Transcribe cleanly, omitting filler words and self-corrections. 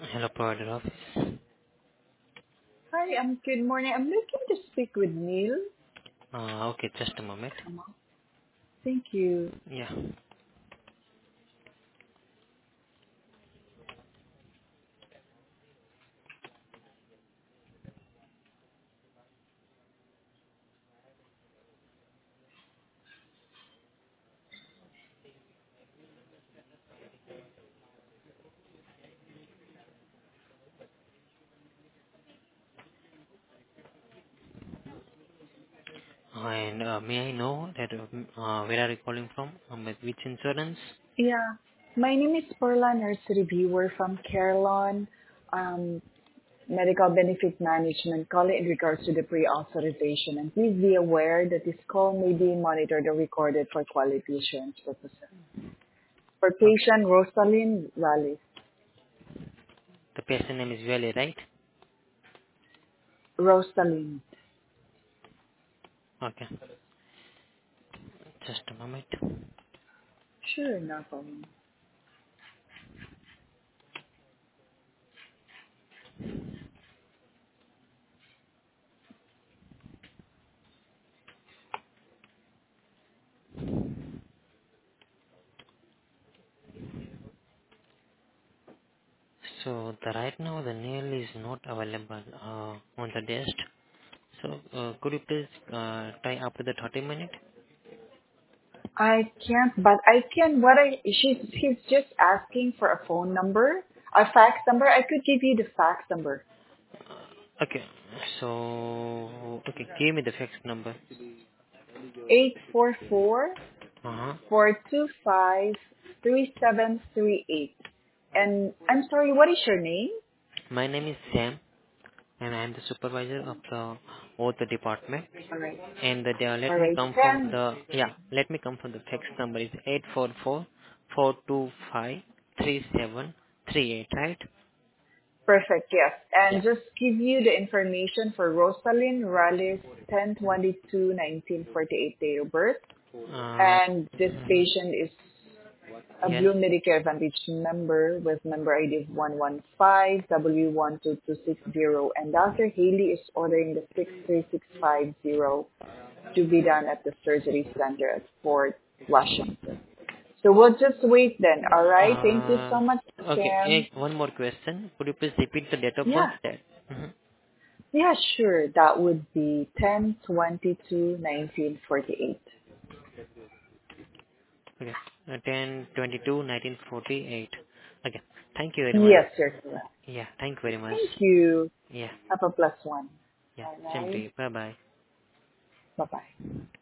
Hello, provider office. Hi, good morning. I'm looking to speak with Neil. Okay, just a moment. Thank you. Yeah. And may I know that where are you calling from? With which insurance? Yeah, my name is Perla, nurse reviewer from Carelon Medical Benefit Management, calling in regards to the pre-authorization. And please be aware that this call may be monitored or recorded for quality assurance purposes. For Okay. patient Rosalind Rallis. The patient name is Valley, right? Rosalind. Okay. Just a moment. Sure, no problem. So the right now the nail is not available on the desk. So could you please try after the 30 minutes? I can't, but I can. He's just asking for a phone number, a fax number. I could give you the fax number. Okay. So okay, give me the fax number. 844 Uh-huh. 425 3738. And I'm sorry, what is your name? My name is Sam, and I am the supervisor of the auto department. All right. And let All me right. confirm Sam. the, yeah, let me confirm the fax number is 844-425-3738, right? Perfect. Yes. Yeah. And just give you the information for Rosalind Rallis, 10/22/1948 date of birth. Uh, And this patient is a yes. Blue Medicare Advantage member with member ID of 115W122260, and Dr. Haley is ordering the 63650 to be done at the surgery center at Fort Washington. So we'll just wait then, alright? Thank you Uh, so much, okay. Sam. One more question. Could you please repeat the date of birth? Yeah, That. Mhm. yeah, sure. That would be 10/22/1948. Okay. 10/22/1948. Okay. Thank you very much. Yes, you're correct. Yeah. Thank you very much. Thank you. Yeah. Have a plus one. Yeah. Same to Alright. you. Bye bye. Bye-bye.